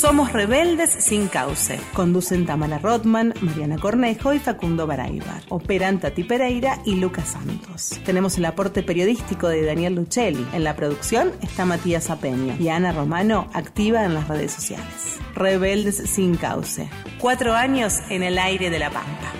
Somos rebeldes sin cauce. Conducen Tamara Rothman, Mariana Cornejo y Facundo Baraybar. Operan Tati Pereira y Lucas Santos. Tenemos el aporte periodístico de Daniel Lucelli. En la producción está Matías Apeño y Ana Romano, activa en las redes sociales. Rebeldes sin cauce. 4 años en el aire de La Pampa.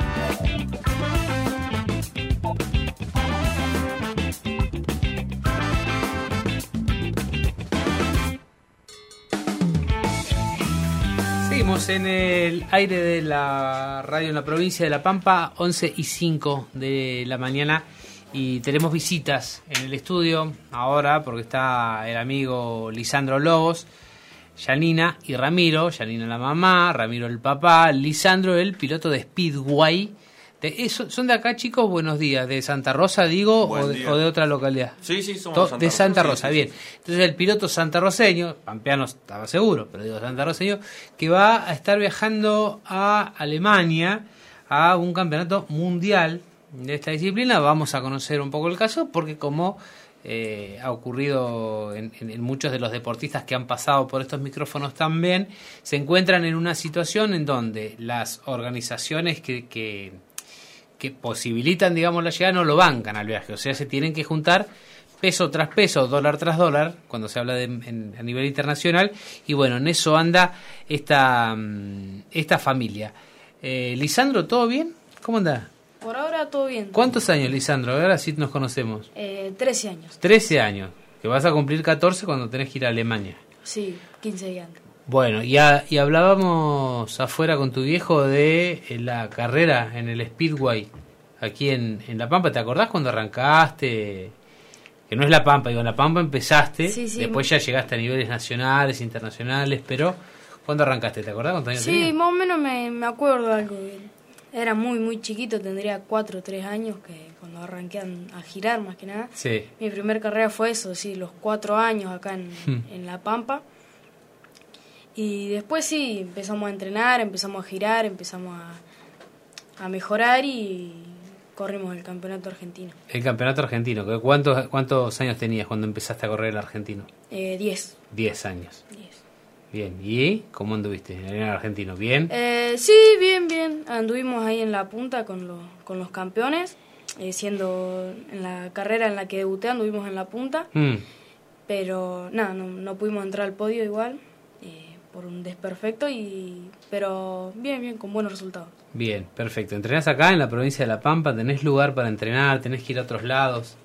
Seguimos en el aire de la radio en la provincia de La Pampa, 11:05 de la mañana, y tenemos visitas en el estudio ahora porque está el amigo Lisandro Lobos, Yanina y Ramiro. Yanina la mamá, Ramiro el papá, Lisandro el piloto de Speedway. ¿Son de acá, chicos? Buenos días. ¿De Santa Rosa, digo, o de otra localidad? Sí, somos de Santa Rosa, sí, bien. Entonces el piloto santarroceño, pampeano estaba seguro, pero digo santarroceño, que va a estar viajando a Alemania a un campeonato mundial de esta disciplina. Vamos a conocer un poco el caso, porque como ha ocurrido en muchos de los deportistas que han pasado por estos micrófonos también, se encuentran en una situación en donde las organizaciones que posibilitan, digamos, la llegada no lo bancan al viaje. O sea, se tienen que juntar peso tras peso, dólar tras dólar, cuando se habla a nivel internacional. Y bueno, en eso anda esta familia. Lisandro, ¿todo bien? ¿Cómo anda? Por ahora todo bien. ¿Cuántos años, Lisandro? A ver, así nos conocemos. 13 años. 13 años. Que vas a cumplir 14 cuando tenés que ir a Alemania. Sí, 15 días antes. Bueno, y hablábamos afuera con tu viejo de la carrera en el Speedway aquí en La Pampa. ¿Te acordás cuando arrancaste? Que no es La Pampa, digo, en La Pampa empezaste, sí. Después ya llegaste a niveles nacionales, internacionales, pero ¿cuándo arrancaste? ¿Te acordás cuántos años tenías? Sí, más o menos me acuerdo algo. Era muy chiquito, tendría 4 o 3 años que cuando arranqué a girar más que nada. Sí. Mi primer carrera fue eso, sí, los 4 años acá en La Pampa. Y después sí, empezamos a entrenar, empezamos a girar, empezamos a mejorar y corrimos el campeonato argentino. El campeonato argentino, ¿cuántos años tenías cuando empezaste a correr el argentino? 10. 10 años. 10. Bien, ¿y cómo anduviste en el argentino? ¿Bien? Sí, bien. Anduvimos ahí en la punta con los campeones, siendo en la carrera en la que debuté anduvimos en la punta, pero nada, no pudimos entrar al podio igual. Por un desperfecto, pero bien, con buenos resultados. Bien, perfecto. ¿Entrenás acá en la provincia de La Pampa? ¿Tenés lugar para entrenar? ¿Tenés que ir a otros lados?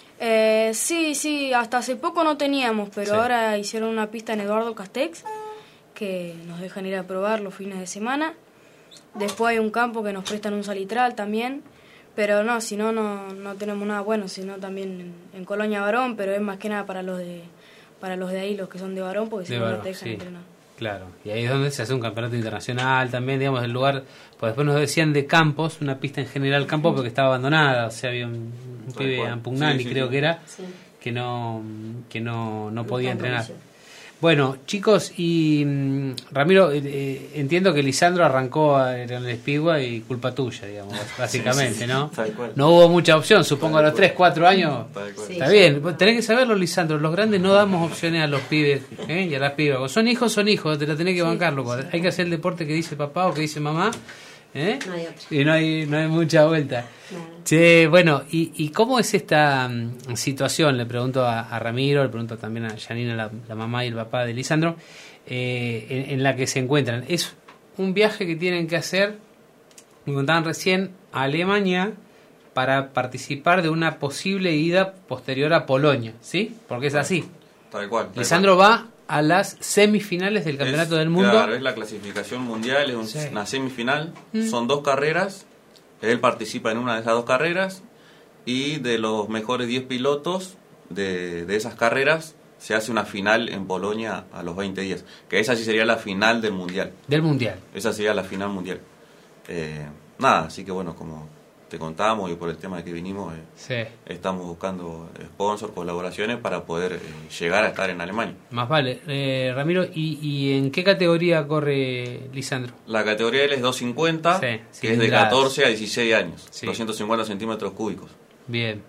Sí, hasta hace poco no teníamos, pero sí. Ahora hicieron una pista en Eduardo Castex, que nos dejan ir a probar los fines de semana. Después hay un campo que nos prestan un salitral también, pero no tenemos nada bueno, sino también en Colonia Varón, pero es más que nada para los de ahí, los que son de Varón, porque si no te dejan entrenar. Claro, y ahí es donde se hace un campeonato internacional también, digamos, el lugar, pues después nos decían de campos, una pista en general campo porque estaba abandonada, o sea, había un pibe Ampugnani, creo que era, que no podía entrenar. Bueno, chicos, y Ramiro, entiendo que Lisandro arrancó en el Speedway y culpa tuya, digamos, básicamente, ¿no? No hubo mucha opción, supongo a los 3, 4 años. Está bien, tenés que saberlo, Lisandro, los grandes no damos opciones a los pibes y a las pibas. Son hijos, te la tenés que bancar, loco. Hay que hacer el deporte que dice papá o que dice mamá. No hay otra. Y no hay mucha vuelta. Che, bueno, ¿y cómo es esta situación? Le pregunto a Ramiro, le pregunto también a Yanina, la mamá y el papá de Lisandro, en la que se encuentran. Es un viaje que tienen que hacer, me contaban recién, a Alemania para participar de una posible ida posterior a Polonia, ¿sí? Porque es así. Tal cual. Lisandro va a las semifinales del Campeonato del Mundo. Claro, es la clasificación mundial, es una semifinal, son 2 carreras, él participa en una de esas 2 carreras y de los mejores 10 pilotos de esas carreras se hace una final en Polonia a los 20 días, que esa sí sería la final del mundial. Del mundial. Esa sería la final mundial. Nada, así que bueno, como te contamos y por el tema de que vinimos, estamos buscando sponsors, colaboraciones para poder llegar a estar en Alemania. Más vale. Ramiro, ¿y en qué categoría corre Lisandro? La categoría de él es 250, que es de 14 a 16 años, 250 centímetros cúbicos. Bien.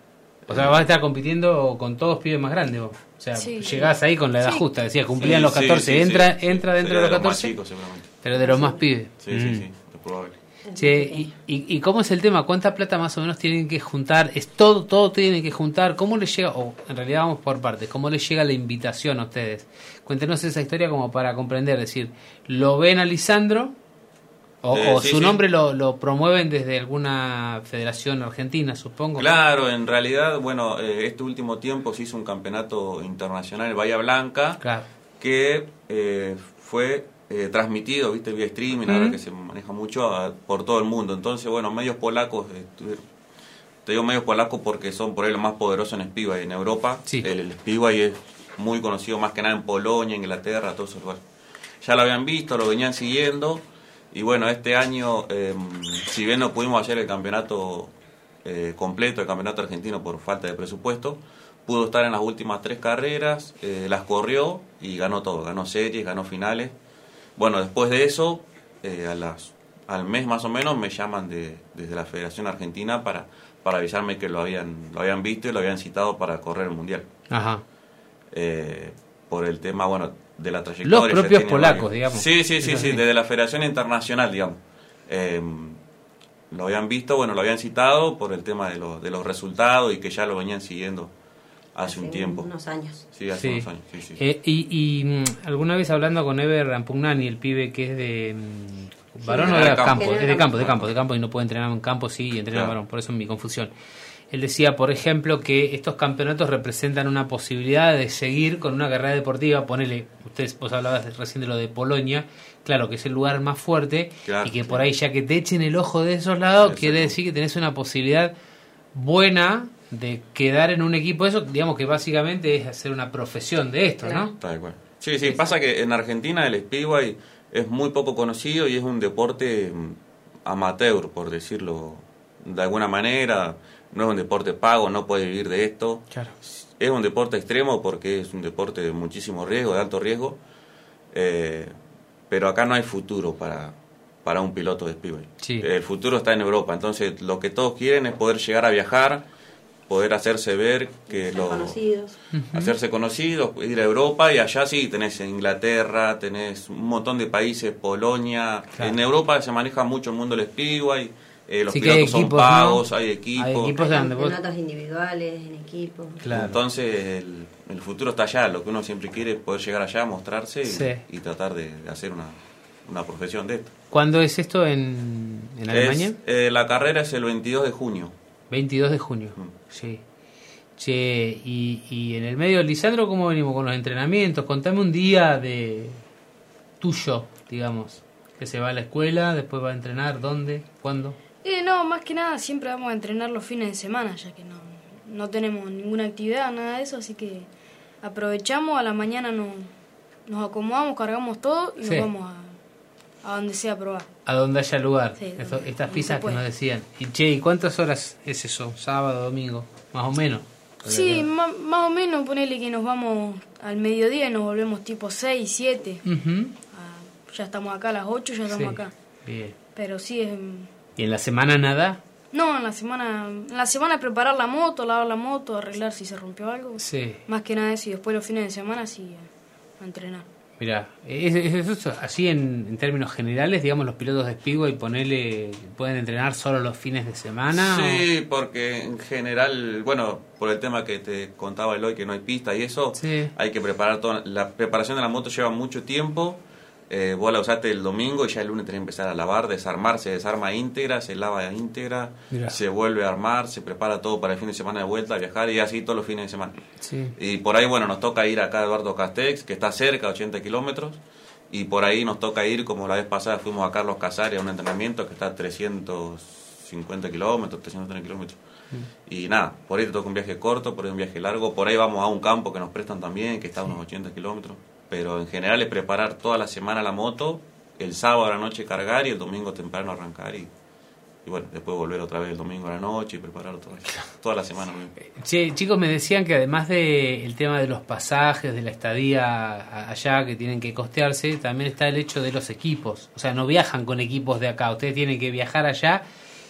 O sea, vas a estar compitiendo con todos pibes más grandes vos. O sea, llegás ahí con la edad justa, decía, cumplían los 14, entra dentro de los 14, más chicos, seguramente. Pero de los más pibes. Sí, es probable. Che, ¿y cómo es el tema? ¿Cuánta plata más o menos tienen que juntar? ¿Es todo tienen que juntar? ¿Cómo les llega? O en realidad vamos por partes. ¿Cómo les llega la invitación a ustedes? Cuéntenos esa historia como para comprender. Es decir, ¿lo ven a Lisandro? ¿O su nombre lo promueven desde alguna federación argentina, supongo? Claro, en realidad, bueno, este último tiempo se hizo un campeonato internacional en Bahía Blanca, que fue transmitido, viste, vía streaming, ahora que se maneja mucho por todo el mundo. Entonces, bueno, medios polacos, te digo medios polacos porque son por ahí los más poderosos en Speedway en Europa. El Speedway es muy conocido más que nada en Polonia, Inglaterra, todos esos lugares. Ya lo habían visto, lo venían siguiendo. Y bueno, este año, si bien no pudimos hacer el campeonato completo, el campeonato argentino por falta de presupuesto, pudo estar en las últimas 3 carreras, las corrió y ganó todo, ganó series, ganó finales. Bueno, después de eso, al mes más o menos, me llaman desde la Federación Argentina para avisarme que lo habían visto y lo habían citado para correr el Mundial. Ajá. Por el tema, bueno, de la trayectoria. Los propios polacos, digamos. Sí, desde la Federación Internacional, digamos. Lo habían visto, bueno, lo habían citado por el tema de los resultados y que ya lo venían siguiendo hace un tiempo. Unos años. Sí, hace unos años. Sí. Y alguna vez hablando con Ever Ampugnani, el pibe que es de varón o de campo, es de campo y no puede entrenar en campo, y entrena varón, por eso es mi confusión. Él decía, por ejemplo, que estos campeonatos representan una posibilidad de seguir con una carrera deportiva. Ponele, vos hablabas recién de lo de Polonia, claro, que es el lugar más fuerte, y que por ahí ya que te echen el ojo de esos lados, quiere decir que tenés una posibilidad buena de quedar en un equipo. Eso, digamos que básicamente es hacer una profesión de esto, ¿no? Tal cual. Sí, pasa que en Argentina el Speedway es muy poco conocido y es un deporte amateur, por decirlo de alguna manera. No es un deporte pago, no puede vivir de esto. Claro. Es un deporte extremo porque es un deporte de muchísimo riesgo, de alto riesgo. Pero acá no hay futuro para un piloto de Speedway. Sí. El futuro está en Europa. Entonces, lo que todos quieren es poder llegar a viajar, poder hacerse ver, hacerse conocidos, ir a Europa, y allá sí tenés Inglaterra, tenés un montón de países, Polonia. En Europa se maneja mucho el mundo del Speedway. Los pilotos son pagos, ¿no? Hay equipos campeonatos individuales, en equipo. Claro. Entonces el futuro está allá. Lo que uno siempre quiere es poder llegar allá, mostrarse y tratar de hacer una profesión de esto. ¿Cuándo es esto en Alemania? La carrera es el 22 de junio. 22 de junio, sí. Che, y en el medio, Lisandro, ¿cómo venimos con los entrenamientos? Contame un día de tuyo, digamos, que se va a la escuela, después va a entrenar, ¿dónde? ¿Cuándo? No, más que nada siempre vamos a entrenar los fines de semana, ya que no tenemos ninguna actividad, nada de eso, así que aprovechamos, a la mañana nos acomodamos, cargamos todo y nos vamos a donde sea a probar. A donde haya lugar, sí, estas pizzas que nos decían. Y che, ¿y cuántas horas es eso? ¿Sábado, domingo? ¿Más o menos? Sí, más o menos, ponele que nos vamos al mediodía y nos volvemos tipo 6, 7. Ya estamos acá a las 8, ya estamos acá. Bien. Pero sí es... ¿Y en la semana nada? No, en la semana preparar la moto, lavar la moto, arreglar si se rompió algo. Sí. Más que nada eso, y después los fines de semana sí a entrenar. Mirá, ¿es así en términos generales, digamos, los pilotos de Speedway pueden entrenar solo los fines de semana? Sí, porque en general, bueno, por el tema que te contaba Eloy, que no hay pista y eso, hay que preparar todo. La preparación de la moto lleva mucho tiempo. Vos la usaste el domingo y ya el lunes tenés que empezar a lavar, desarmar, se desarma íntegra, se lava íntegra, se vuelve a armar, se prepara todo para el fin de semana de vuelta, a viajar, y así todos los fines de semana. Sí. Y por ahí, bueno, nos toca ir acá a Eduardo Castex, que está cerca, 80 kilómetros, y por ahí nos toca ir, como la vez pasada fuimos a Carlos Casares a un entrenamiento que está a 350 kilómetros, 330 kilómetros. Y nada, por ahí te toca un viaje corto, por ahí un viaje largo, por ahí vamos a un campo que nos prestan también, que está a unos 80 kilómetros. Pero en general es preparar toda la semana la moto, el sábado a la noche cargar y el domingo temprano arrancar y bueno, después volver otra vez el domingo a la noche y preparar toda la semana. Che, chicos, me decían que además del tema de los pasajes, de la estadía allá que tienen que costearse, también está el hecho de los equipos. O sea, no viajan con equipos de acá, ustedes tienen que viajar allá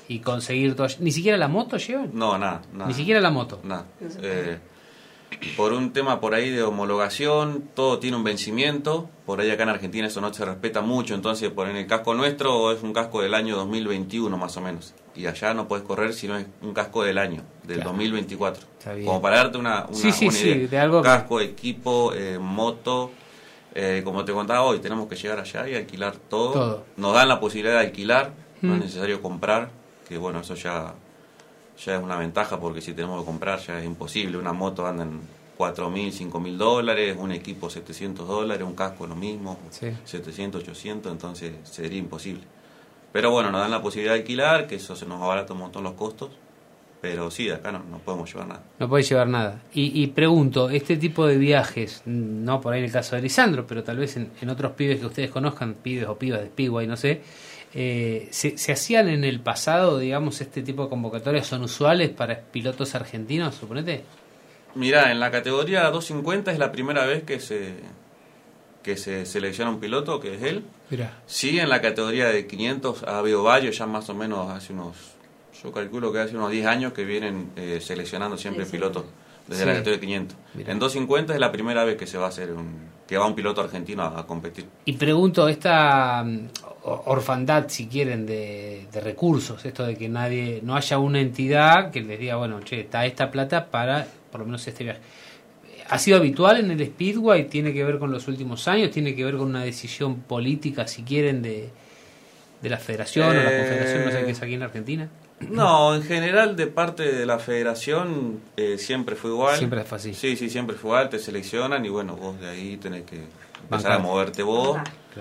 y conseguir todo. ¿Ni siquiera la moto llevan? No, nada. Ni siquiera la moto. Nada. Por un tema por ahí de homologación, todo tiene un vencimiento. Por ahí acá en Argentina eso no se respeta mucho. Entonces, por en el casco nuestro es un casco del año 2021 más o menos. Y allá no puedes correr si no es un casco del año, del 2024. Está bien. Como para darte una idea. De algo casco, equipo, moto. Como te contaba hoy, tenemos que llegar allá y alquilar todo. Nos dan la posibilidad de alquilar, no es necesario comprar. Que bueno, eso ya es una ventaja, porque si tenemos que comprar ya es imposible. Una moto anda en $4.000, $5.000, un equipo $700, un casco lo mismo, 700, 800, entonces sería imposible. Pero bueno, nos dan la posibilidad de alquilar, que eso se nos abarata un montón los costos, pero sí, de acá no podemos llevar nada. No podéis llevar nada. Y pregunto, este tipo de viajes, no por ahí en el caso de Lisandro, pero tal vez en otros pibes que ustedes conozcan, pibes o pibas de Speedway, no sé, ¿se hacían en el pasado, digamos, este tipo de convocatorias son usuales para pilotos argentinos, suponete? Mirá, en la categoría 250 es la primera vez que se selecciona un piloto, que es él. Mirá. Sí, en la categoría de 500 ha habido varios, ya más o menos yo calculo que hace unos 10 años que vienen seleccionando siempre pilotos desde la categoría de 500. Mirá. En 250 es la primera vez que se va a hacer que va un piloto argentino a competir. Y pregunto, esta orfandad, si quieren, de recursos, esto de que no haya una entidad que les diga, bueno, che, está esta plata para por lo menos este viaje. ¿Ha sido habitual en el Speedway? ¿Tiene que ver con los últimos años? ¿Tiene que ver con una decisión política, si quieren, de la federación o la confederación, no sé qué es aquí en Argentina? No, en general de parte de la federación siempre fue igual. Siempre fue así. Sí, siempre fue igual, te seleccionan y bueno, vos de ahí tenés que empezar a moverte vos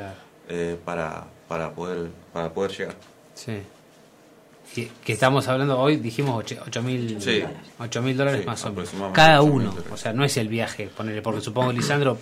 para poder llegar. Sí. Que estamos hablando hoy, dijimos $8.000 más o menos. Cada uno, o sea, no es el viaje, ponerle, porque supongo que Lisandro,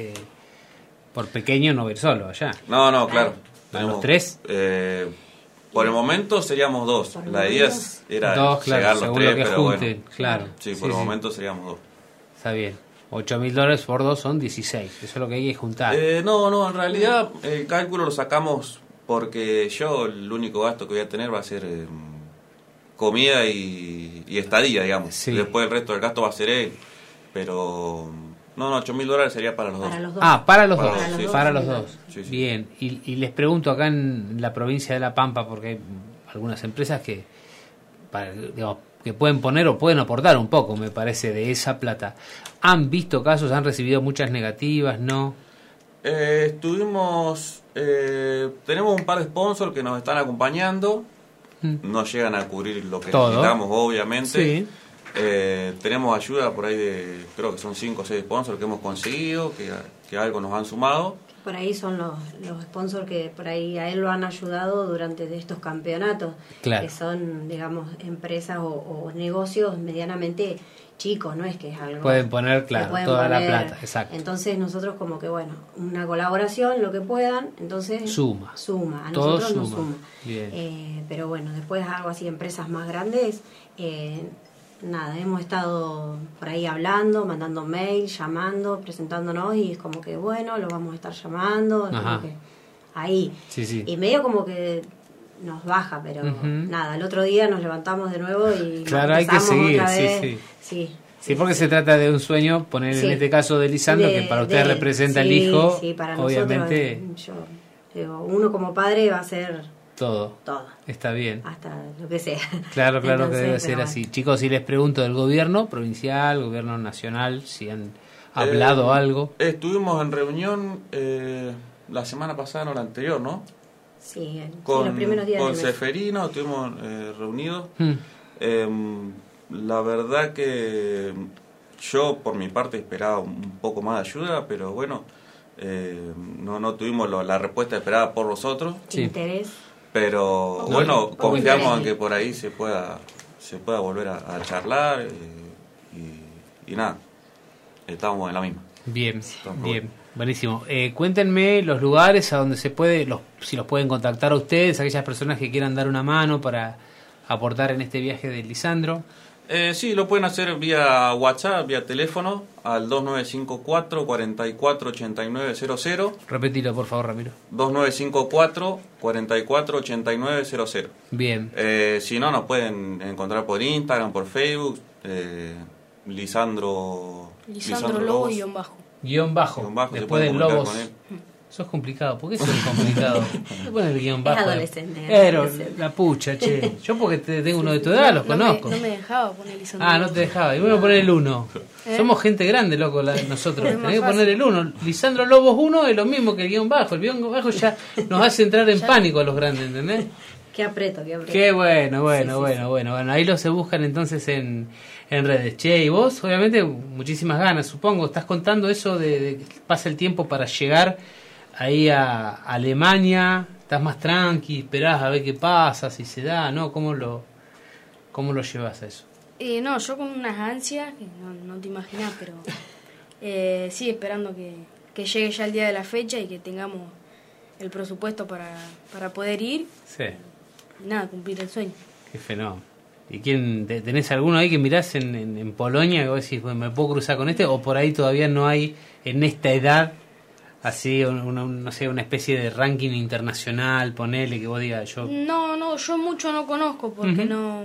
por pequeño, no va a ir solo allá. No, claro. ¿Los tres? Por el momento seríamos dos. La idea era llegar los tres, pero junten, bueno. Claro. Sí, por el momento seríamos dos. Está bien. $8.000 por dos son 16. Eso es lo que hay que juntar. No, en realidad el cálculo lo sacamos porque yo el único gasto que voy a tener va a ser comida y estadía, digamos. Sí. Después el resto del gasto va a ser él. Pero $8.000 sería para los dos. Para los dos. Sí. Bien. Y les pregunto, acá en la provincia de La Pampa, porque hay algunas empresas que pueden poner o pueden aportar un poco, me parece, de esa plata. ¿Han visto casos? ¿Han recibido muchas negativas? ¿No? Tenemos un par de sponsors que nos están acompañando. No llegan a cubrir lo que necesitamos, obviamente. Sí. Tenemos ayuda por ahí creo que son 5 o 6 sponsors que hemos conseguido, que algo nos han sumado. Por ahí son los sponsors que por ahí a él lo han ayudado durante estos campeonatos, que son, digamos, empresas o negocios medianamente chicos, no es que es algo... Pueden poner, toda la plata, exacto. Entonces nosotros como que, bueno, una colaboración, lo que puedan, entonces... Suma. A nosotros nos suma. Bien. Pero bueno, después algo así, empresas más grandes... hemos estado por ahí hablando, mandando mails, llamando, presentándonos y es como que bueno, lo vamos a estar llamando, como que ahí. Sí. Y medio como que nos baja, pero nada, el otro día nos levantamos de nuevo y hay que seguir, otra vez. Sí, porque se trata de un sueño, poner en este caso de Lisandro, que para usted representa el hijo, para obviamente. Nosotros, yo digo, uno como padre va a ser todo. Está bien. Hasta lo que sea. Claro, entonces, que debe ser así. Chicos, si les pregunto del gobierno provincial, gobierno nacional, si han hablado algo. Estuvimos en reunión la semana pasada, no la anterior, ¿no? Sí, los primeros días con Seferino estuvimos reunidos. La verdad que yo por mi parte esperaba un poco más de ayuda, pero bueno, no tuvimos la respuesta esperada por los otros. Interés. Pero bueno, confiamos en que por ahí se pueda volver a charlar y nada, estamos en la misma. Bien, buenísimo. Cuéntenme los lugares a donde se puede, si los pueden contactar a ustedes, aquellas personas que quieran dar una mano para aportar en este viaje de Lisandro. Sí, lo pueden hacer vía WhatsApp, vía teléfono, al 2954-448900. Repetilo, por favor, Ramiro. 2954-448900. Bien. Si no, nos pueden encontrar por Instagram, por Facebook, Lisandro Lobo _bajo. Guión bajo. Después del Lobos. Eso es complicado. ¿Por qué eso es complicado? ¿Qué pone el guión bajo? Es adolescente. Pero la pucha, che. Yo porque tengo uno de tu edad, los conozco. No me dejaba poner Lisandro. No te dejaba. Y bueno, poner el 1. Somos gente grande, loco, nosotros. Tenés que poner el 1. Lisandro Lobos 1 es lo mismo que el guión bajo. El guión bajo ya nos hace entrar en pánico a los grandes, ¿entendés? Qué aprieto. Qué bueno. Ahí los se buscan entonces en redes. Che, y vos, obviamente, muchísimas ganas, supongo. Estás contando eso de que pasa el tiempo para llegar ahí a Alemania. Estás más tranqui, esperás a ver qué pasa, si se da, ¿no? ¿Cómo lo llevas a eso? No, yo con unas ansias que no te imaginas, pero sí, esperando que llegue ya el día de la fecha y que tengamos el presupuesto para poder ir. Sí. Y nada, cumplir el sueño. Qué fenómeno. ¿Y quién tenés alguno ahí que mirás en Polonia que vos decís, bueno, me puedo cruzar con este? ¿O por ahí todavía no hay en esta edad así no sé, una especie de ranking internacional, ponele, que vos digas yo? No, yo mucho no conozco porque no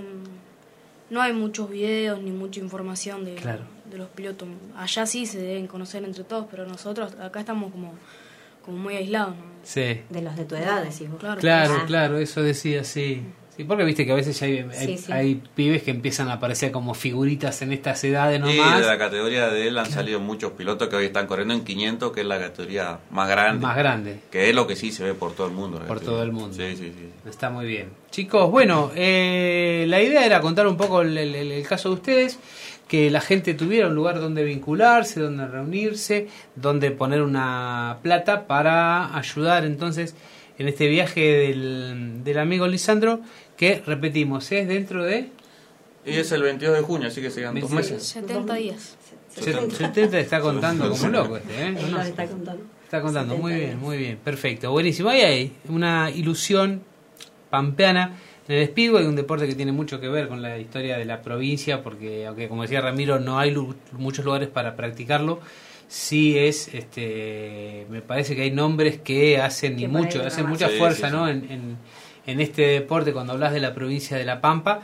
hay muchos videos ni mucha información de los pilotos. Allá sí se deben conocer entre todos, pero nosotros acá estamos como muy aislados, ¿no? Sí. De los de tu edad, decís vos. Claro, eso decía, sí. Sí, porque viste que a veces ya hay pibes que empiezan a aparecer como figuritas en estas edades nomás. Y de la categoría de él han salido muchos pilotos que hoy están corriendo en 500, que es la categoría más grande. Que es lo que sí se ve por todo el mundo. Por todo el mundo. Sí. Está muy bien. Chicos, bueno, la idea era contar un poco el caso de ustedes, que la gente tuviera un lugar donde vincularse, donde reunirse, donde poner una plata para ayudar entonces en este viaje del amigo Lisandro, que repetimos, es dentro de... Y es el 22 de junio, así que se quedan 2 meses. 70 días. 70 está contando como loco ¿eh? No, está contando. Está contando, muy bien, perfecto, buenísimo. Ahí hay una ilusión pampeana en el speedway, un deporte que tiene mucho que ver con la historia de la provincia, porque aunque como decía Ramiro no hay muchos lugares para practicarlo, sí es, me parece que hay nombres que hacen mucha fuerza, ¿no? En este deporte cuando hablas de la provincia de La Pampa.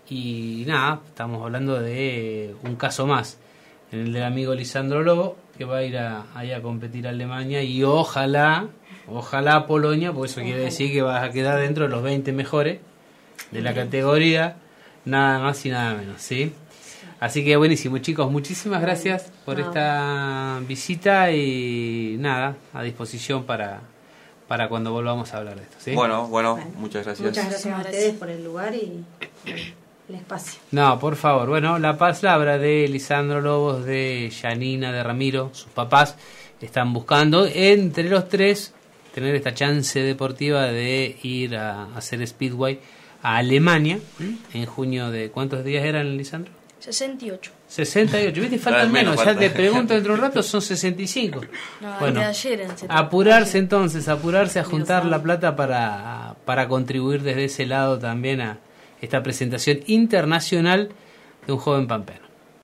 Y nada, estamos hablando de un caso más, en el del amigo Lisandro Lobo, que va a ir ahí a competir a Alemania, y ojalá a Polonia, porque eso quiere decir que vas a quedar dentro de los 20 mejores de la categoría, nada más y nada menos, ¿sí? Así que buenísimo, chicos, muchísimas gracias por esta visita y nada, a disposición para cuando volvamos a hablar de esto, ¿sí? Bueno, muchas gracias. Muchas gracias a ustedes por el lugar y el espacio. No, por favor. Bueno, la palabra de Lisandro Lobos, de Janina, de Ramiro, sus papás están buscando entre los tres tener esta chance deportiva de ir a hacer Speedway a Alemania en junio de... ¿Cuántos días eran, Lisandro? 68. 68, ¿viste? Faltan menos. Ya te pregunto dentro de un rato, son 65. No, bueno, de ayer eran 70. Apurarse a juntar la plata para contribuir desde ese lado también a esta presentación internacional de un joven pampero.